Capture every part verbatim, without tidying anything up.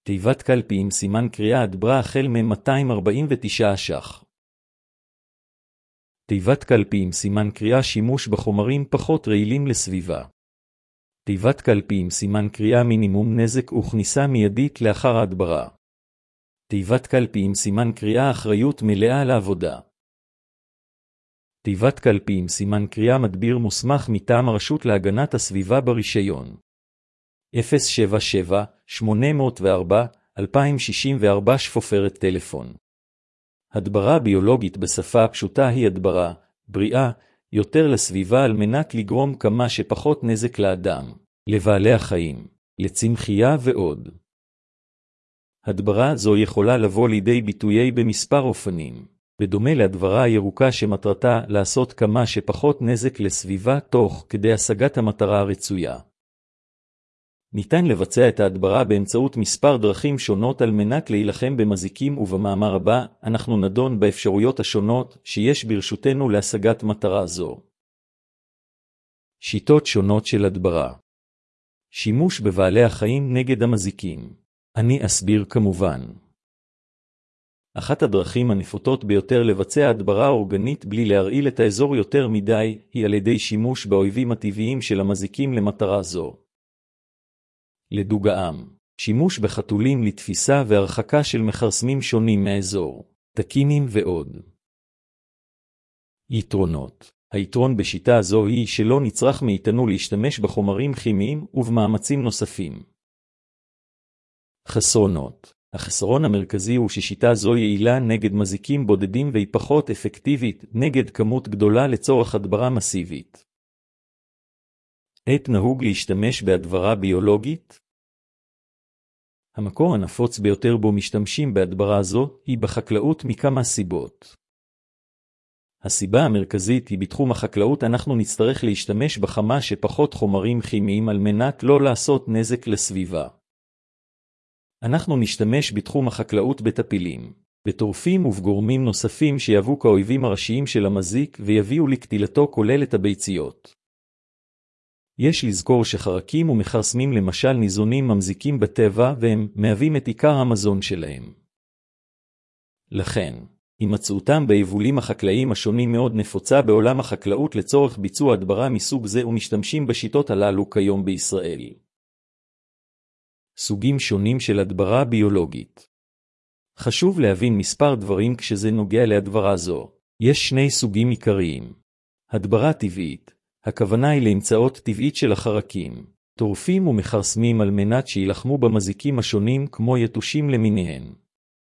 תיבת קלפי עם סימן קריאה הדברה החל מ-מאתיים ארבעים ותשעה ש"ח. תיבת קלפי עם סימן קריאה שימוש בחומרים פחות רעילים לסביבה. תיבת קלפי עם סימן קריאה מינימום נזק וכניסה מיידית לאחר ההדברה. תיבת קלפי עם סימן קריאה אחריות מלאה לעבודה. תיבת קלפי עם סימן קריאה מדביר מוסמך מטעם הרשות להגנת הסביבה ברישיון. אפס שבע שבע שמונה אפס ארבע אלפיים שישים וארבע שפופרת טלפון. הדברה ביולוגית בשפה הפשוטה היא הדברה, בריאה, יותר לסביבה על מנת לגרום כמה שפחות נזק לאדם, לבעלי החיים, לצמחייה ועוד. הדברה זו יכולה לבוא לידי ביטויי במספר אופנים, בדומה להדברה הירוקה שמטרתה לעשות כמה שפחות נזק לסביבה תוך כדי השגת המטרה הרצויה. ניתן לבצע את ההדברה באמצעות מספר דרכים שונות על מנת להילחם במזיקים, ובמאמר הבא אנחנו נדון באפשרויות השונות שיש ברשותנו להשגת מטרה זו. שיטות שונות של הדברה. שימוש בבעלי החיים נגד המזיקים. אני אסביר כמובן. אחת הדרכים הנפוצות ביותר לבצע הדברה אורגנית בלי להרעיל את האזור יותר מדי היא על ידי שימוש באויבים הטבעיים של המזיקים למטרה זו. לדוגמה, שימוש בחתולים לתפיסה והרחקה של מכרסמים שונים מהאזור, תקינים ועוד. יתרונות. היתרון בשיטה הזו היא שלא נצרך מאיתנו להשתמש בחומרים כימיים ובמאמצים נוספים. חסרונות. החסרון המרכזי הוא ששיטה זו יעילה נגד מזיקים בודדים והיא פחות אפקטיבית נגד כמות גדולה לצורך הדברה מסיבית. עת נהוג להשתמש בהדברה ביולוגית? המקור הנפוץ ביותר בו משתמשים בהדברה זו היא בחקלאות מכמה סיבות. הסיבה המרכזית היא בתחום החקלאות אנחנו נצטרך להשתמש בכמה שפחות חומרים כימיים על מנת לא לעשות נזק לסביבה. אנחנו נשתמש בתחום החקלאות בטפילים, בטורפים ובגורמים נוספים שיהוו כאויבים הראשיים של המזיק ויביאו לקטילתו כולל את הביציות. יש לזכור שחרקים ומכרסמים למשל ניזונים ממזיקים בטבע והם מהווים את עיקר המזון שלהם. לכן, הימצאותם ביבולים החקלאיים השונים מאוד נפוצה בעולם החקלאות לצורך ביצוע הדברה מסוג זה ומשתמשים בשיטות הללו כיום בישראל. סוגים שונים של הדברה ביולוגית. חשוב להבין מספר דברים כשזה נוגע להדברה זו. יש שני סוגים עיקריים. הדברה טבעית. הכוונה היא לאמצעות טבעית של החרקים, טורפים ומכרסמים על מנת שילחמו במזיקים השונים כמו יתושים למיניהן.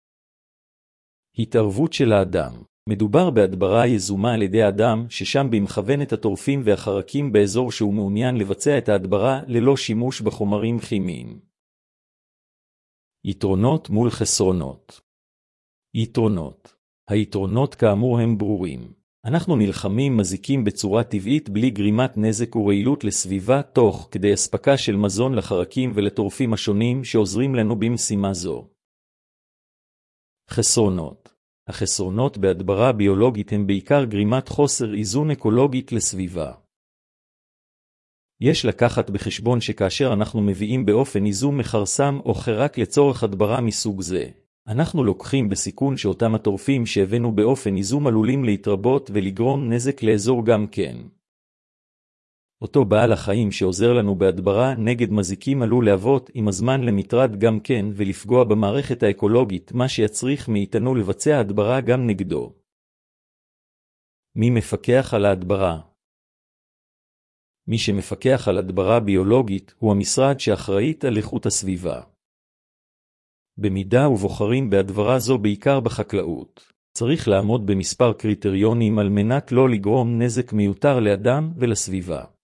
התערבות של האדם. מדובר בהדברה יזומה על ידי האדם ששם במכוון את הטורפים והחרקים באזור שהוא מעוניין לבצע את ההדברה ללא שימוש בחומרים כימיים. יתרונות מול חסרונות. יתרונות. היתרונות כאמור הם ברורים. אנחנו נלחמים מזיקים בצורה טבעית בלי גרימת נזק ורעילות לסביבה תוך כדי אספקה של מזון לחרקים ולטורפים השונים שעוזרים לנו במשימה זו. חסרונות. החסרונות בהדברה ביולוגית הם בעיקר גרימת חוסר איזון אקולוגית לסביבה. יש לקחת בחשבון שכאשר אנחנו מביאים באופן איזום מכרסם או חרק לצורך הדברה מסוג זה, אנחנו לוקחים בסיכון שאותם הטורפים שהבאנו באופן איזום עלולים להתרבות ולגרום נזק לאזור גם כן. אותו בעל החיים שעוזר לנו בהדברה נגד מזיקים עלול להוות עם הזמן למטרד גם כן ולפגוע במערכת האקולוגית, מה שיצריך מאיתנו לבצע הדברה גם נגדו. מי מפקח על ההדברה? מי שמפקח על הדברה ביולוגית הוא המשרד שאחראית על איכות הסביבה. במידה ובוחרים בהדברה זו בעיקר בחקלאות, צריך לעמוד במספר קריטריונים על מנת לא לגרום נזק מיותר לאדם ולסביבה.